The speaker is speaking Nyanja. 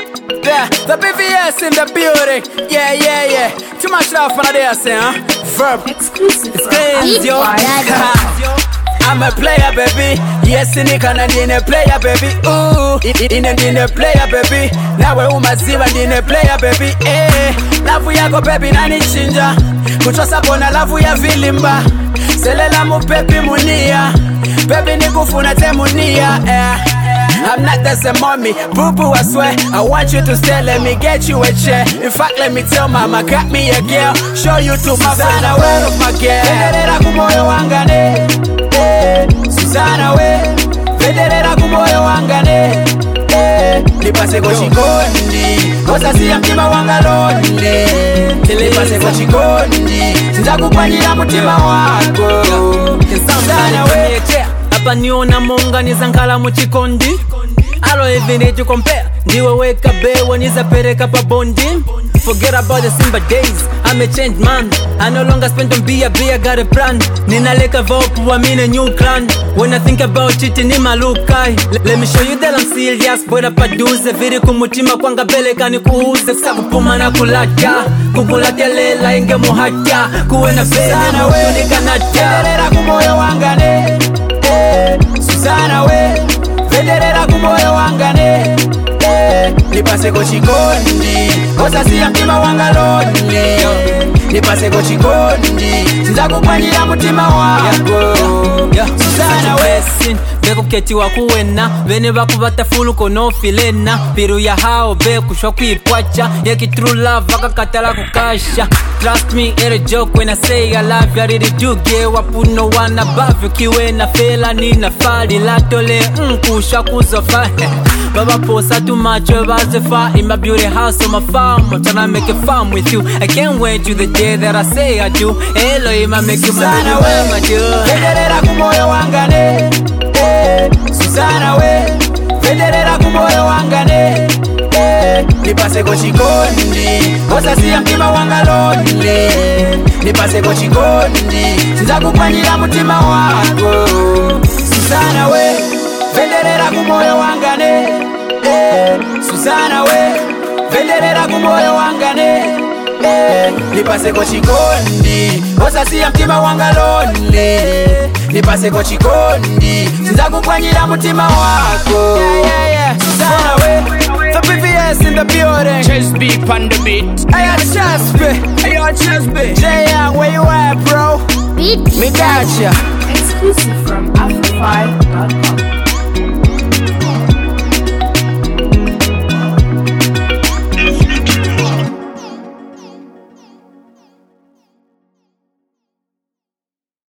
Yeah, the BVS in the building. Yeah. Too much love for the day, I say, huh? Verb. Exclusive. It's crazy, yo. I'm a player, baby. Yes, in the can in a player, baby. Ooh, in a player, baby. Now we're massive and in a player, baby. Eh, love we go, baby, nani chinja. Kuchosa bona love we vilimba. Selela mu baby munia. Baby nikufuna te munia. I'm not the same mommy, boo-boo, I swear. I want you to stay, let me get you a chair. In fact, let me tell mama, got me a girl. Show you to my friend, aware of my girl. Venderera kumoyo wangane, Susana we. Venderera kumoyo wangane, Lipase ko chikondi, kosa siya mtima wanga lonely. Lipase ko chikondi, sinza kupanyira mutima wako. Susana we. Hapa niona monga nizankala muchikondi Alo even to compare Ndiwe weka bewa nizapereka pa bondi Forget about the Simba days I'm a changed man I no longer spend on beer, got a plan Nina leka vopu, I'm in a new clan When I think about it, ni malukai Let me show you that I'm serious Bwela paduze, viri kumutima kwanga beleka ni kuuze Kusa kupuma na kulaja Kukulatia lela inge muhatia Kuwe na bene na utunika natia Venderera kumoyo wangane Susana we, venderera kumoyo wangane Nipase ko chikondi, kosa siya mtima wanga lonely Nipase ko chikondi, sinza kupanyira mutima wako Susana we Beko keti wakuwena Bene baku batafulu kono filena Piru ya hao beku shoku ipwacha Yeki true love waka katala kukasha Trust me, it a joke when I say I love you I really do get wapu no one above you Kiwe na fela nina fali Latole kusha kuzofa Baba posa too much fa In my beauty house on my farm I'm tryna make a farm with you I can't wait to the day that I say I do Hello, I make you my baby mama do Venderera kumoyo wangane Susana we, venderera kumoyo wangane Nipase ko chikondi, kosa siya mtima wanga lonely Nipase ko chikondi, sinza kupanyira mutima wako Susana we, venderera kumoyo wangane Susana we, venderera kumoyo wangane Nipase ko chikondi, kosa siya mtima wanga lonely Nipase ko chikondi, sinza kupanyira mutima wako Susana we, the BVS in the building. Chest beep on the beat. Hey, Chest beep. J-Young, where you at, bro? Beat. Me gotcha. Exclusive from Afro5.com.